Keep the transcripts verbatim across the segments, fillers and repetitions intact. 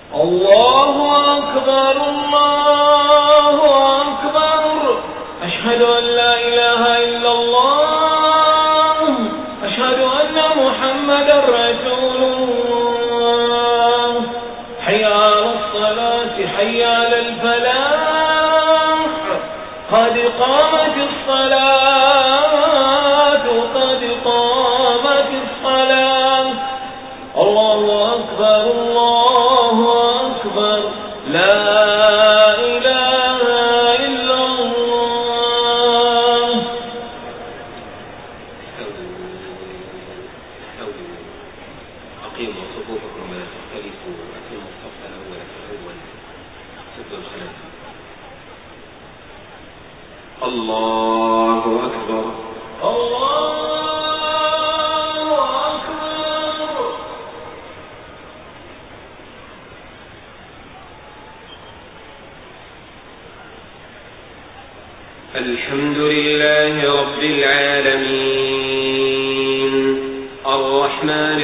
الله أكبر الله أكبر. أشهد أن لا إله إلا الله. أشهد أن محمدا رسول الله. حي على الصلاة حي على الفلاح. قد قامت الصلاة قد قامت الصلاة. الله أكبر الله أكبر. لا إله إلا الله. أقيموا صفوفكم ولا تختلفوا. أقيموا الصف الأول فالأول. سدوا الخلف. الله أكبر الله أكبر. الحمد لله رب العالمين الرحمن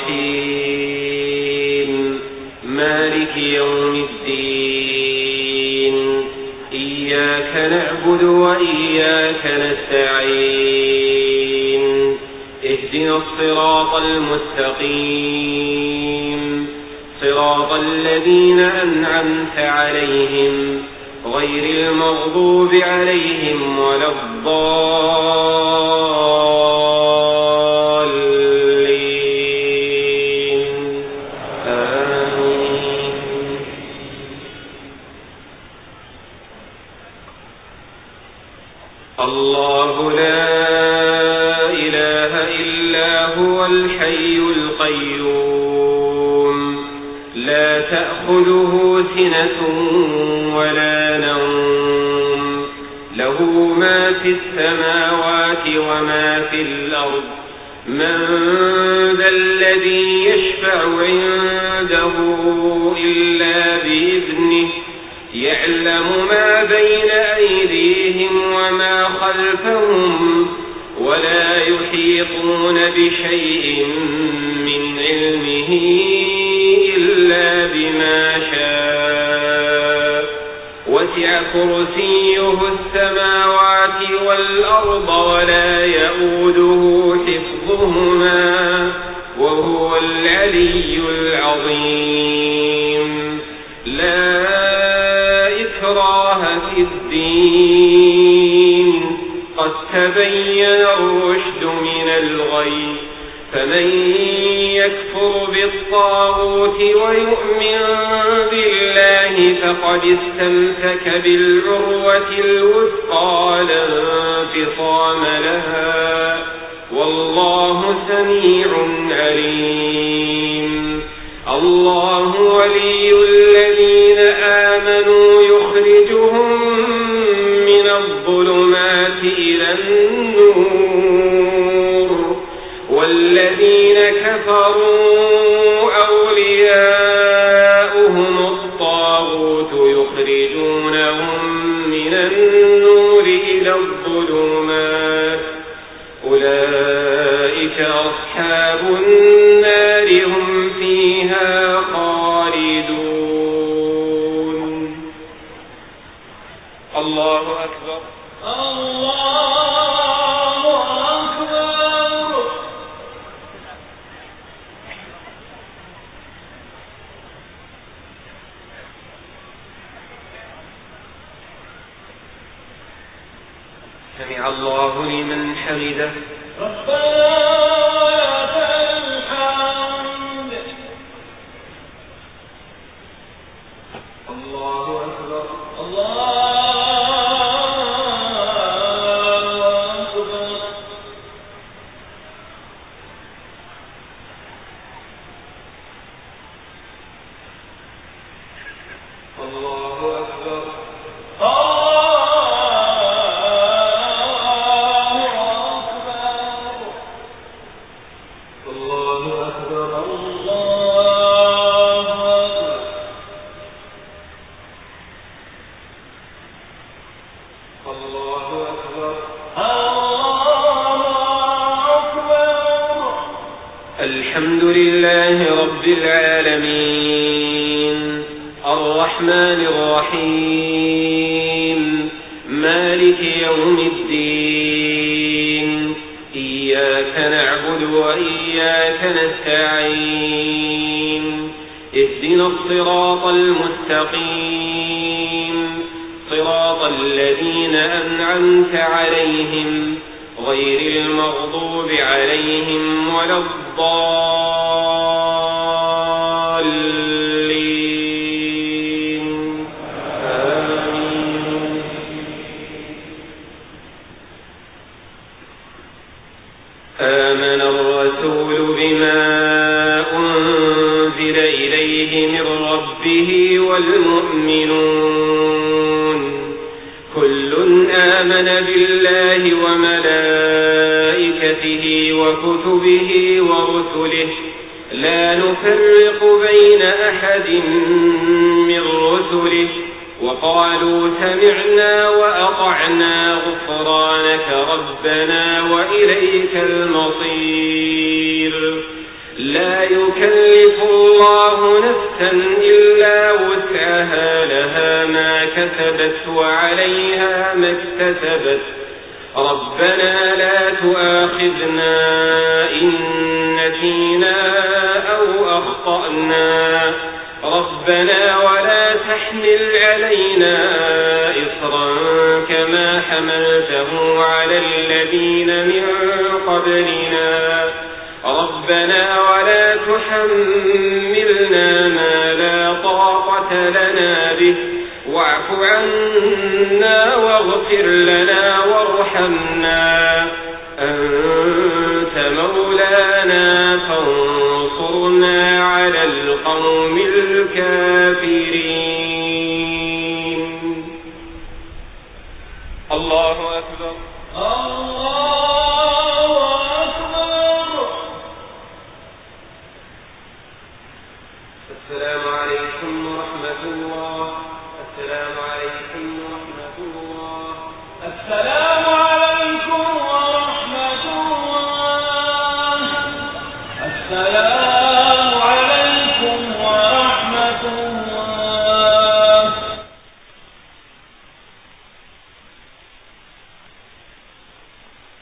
الرحيم مالك يوم الدين. إياك نعبد وإياك نستعين. اهدنا الصراط المستقيم صراط الذين أنعمت عليهم غير المغضوب عليهم ولا الضالين. آمين. الله لا إله إلا هو الحي القيوم لا تأخذه سنة ولا نوم له ما في السماوات وما في الأرض. من ذا الذي يشفع عنده إلا بإذنه يعلم ما بين أيديهم وما خلفهم ولا يحيطون بشيء من علمه إلا بما شاء. وسع كرسيه السماوات والأرض ولا يؤوده حفظهما وهو العلي العظيم. لا إكراه في الدين قد تبين الرشد من الغي. فمن يكفر بالطاغوت ويؤمن بالله فقد استمسك بالعروة الوثقى لا انفصام لها والله سميع عليم. الله ولي الذين آمنوا يخرجهم من الظلمات إلى النور والذين كفروا أولياؤهم الطاغوت يخرجونهم من النور إلى الظلمات. أولئك أصحاب النار هم فيها خالدون. الله أكبر الله أكبر. سمع الله لمن حمده. ربنا لك الحمد. الله أكبر الله أكبر. الله أكبر الله أكبر الله أكبر الحمد لله رب العالمين الرحمن الرحيم مالك يوم الدين إياك نعبد وإياك نستعين اهدنا الصراط المستقيم صراط الذين أنعمت عليهم غير المغضوب عليهم ولا الضالين آمين. آمن الرسول بما أنزل إليه من ربه والمؤمنون كل آمن بالله وملائكته وكتبه ورسله لا نفرق بين أحد من رسله وقالوا سمعنا وأطعنا غفرانك ربنا وإليك المصير لا يكلف الله نفسا إلا وسعها لها ما كسبت وعليها ما اكتسبت ربنا لا تؤاخذنا إن نسينا أو أخطأنا ربنا ولا تحمل علينا إصرا كما حملته على الذين من قبلنا ربنا ولا تحملنا ما لا طاقة لنا به واعف عنا واغفر لنا وارحمنا أنت مولانا فانصرنا على القوم الكافرين.